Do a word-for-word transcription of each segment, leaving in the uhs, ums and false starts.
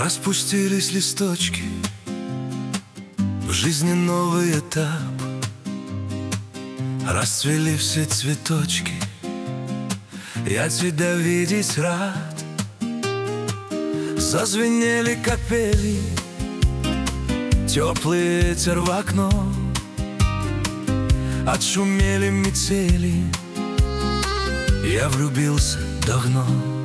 Распустились листочки, в жизни новый этап. Расцвели все цветочки, я тебя видеть рад. Зазвенели капели, теплый ветер в окно, отшумели метели, я влюбился давно.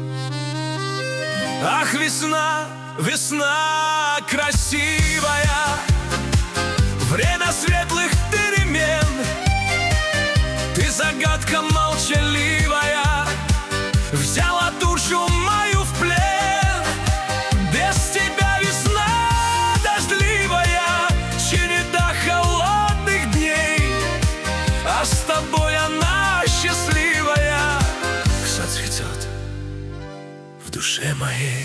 Ах, весна, весна красивая, время светлых перемен. Ты загадка молчаливая, взяла душу мою в плен. Без тебя весна дождливая, череда холодных дней, а с тобой она счастливая. Все цветет в душе моей.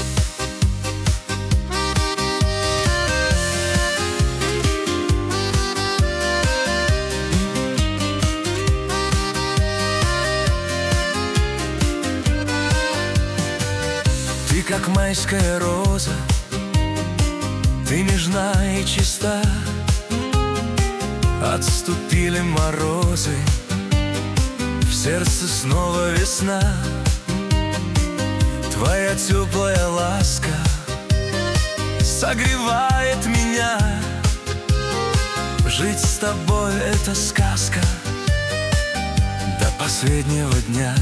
Ты как майская роза, ты нежна и чиста. Отступили морозы, в сердце снова весна. Твоя теплая ласка согревает меня. Жить с тобой — это сказка до последнего дня.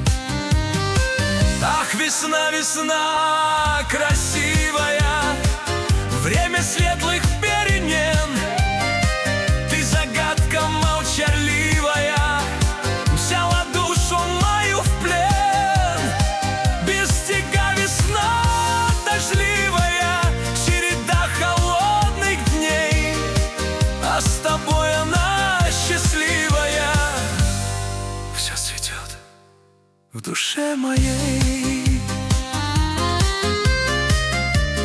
Ах, весна, весна красивая, время светлых перемен. Ты загадка молчаливая, взяла душу мою в плен. Без тебя весна дождливая, череда холодных дней, а с тобой она счастливая. Все цветет в душе моей.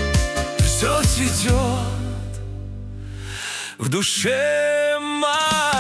Все цветет в душе моей.